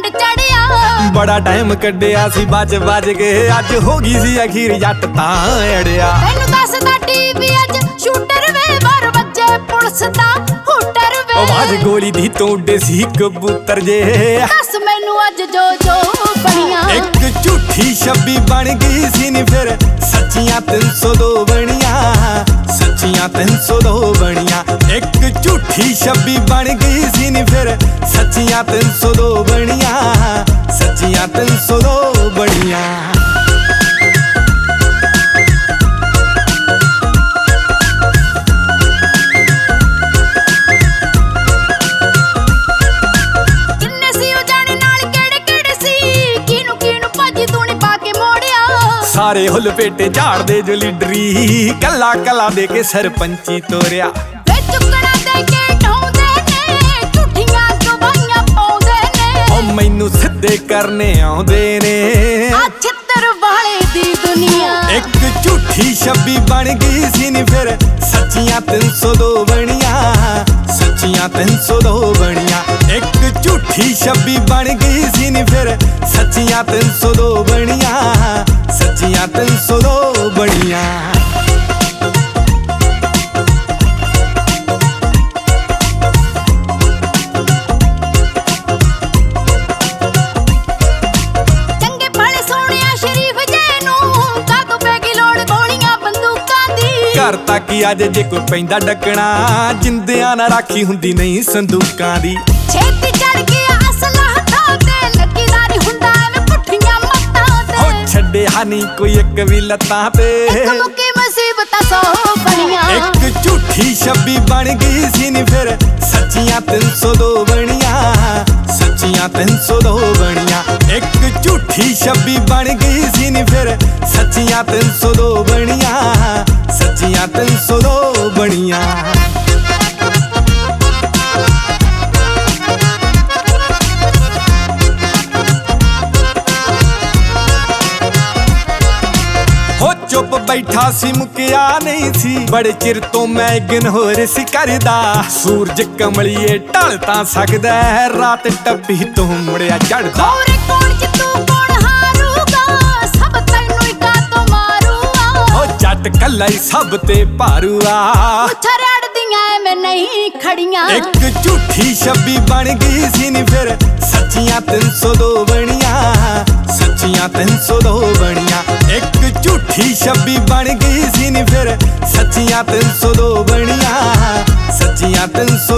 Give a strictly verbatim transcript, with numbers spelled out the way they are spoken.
ਚੜ ਚੜਿਆ बड़ा टाइम कड्डिया सी बज बज के अज हो गई सी अखीर जट तां अड़िया तैनू दसदा टीवी अज शूटर वे बार बजे पुलिस दा हूटर वे आवाज गोली दी तो उड्डे सी कबूतर जे दस मैनू अज जो जो बनिया एक झूठी छब्बी बन गई सी नी फिर सच्चियां तीन सौ दो बनिया सच्चियां तीन सौ दो बनिया एक झूठी छब्बी बन गई सी नी फिर सच्चियां तीन सौ दो बनिया सच्चियां तीन सौ दो बनिया किन्ने सी ओ जाने नाल केड़े केड़े सी किनू किनू भाजी तू ने पाके मोड़िया सारे हुल पेटे झाड़ दे जो लीडरी कला कला दे के सरपंची तोरिया वे चुकना दे के ढोंदे ने झूठियां गवाहियां पाउंदे ने ओ मैनू सिद्धे करने आउंदे ने आ छित्तर वाले दी दुनिया एक झूठी छब्बी बन गई सी नी फिर सच्चियां तीन सौ दो बनिया सच्चियां तीन सौ दो बनिया एक झूठी छब्बी बन गई सी नी फिर सच्चियां तीन सौ दो बनिया सच्चियां तीन सौ दो बनिया चंगे भले सोहणिया शरीफ जैनू कादों पै गई लोड़ गोलियां बंदूकां दी घर तक ही अज जे कोई पैंदा डकना जिंदियां ना राखी हुंदी नहीं संदूकां दी छेती चढ़ गया असला हत्थां ते लगीदारी हुंदा एवें पुठियां मत्तां ते हो छड्डिया नहीं कोई एक भी लत्तां ते एक मुक्की मुसीबतां सौ बनिया एक झूठी छब्बी बन गई सी नी फिर सच्चियां तीन सौ दो बनिया सच्चियां तीन सौ दो बनिया एक झूठी छब्बी बन गई सी नी फिर सच्चियां तीन सौ दो बनिया सच्चियां तीन सौ दो बनिया हो चुप बैठा सी मुकिया नहीं सी बड़े चिर तो मैं इग्नोर सी करदा सूरज कमलिए ढल तां सकदा है रात टप्पी तो मुड़िया चढ़दा होरे कौन जितू कौन हारूगा सब तैनू ही कातों मारूगा हो जट कल्ला ही सब ते भारूआ छरड़ दियां एवें नहीं खड़ियां एक झूठी छब्बी बन गई सी नी फिर सच्चियां तीन सौ दो बनिया सच्चियां तीन सौ दो बनिया एक झूठी छब्बी बन गई सी नी फिर सच्चियां तीन सौ दो बनिया सच्चियां तीन सौ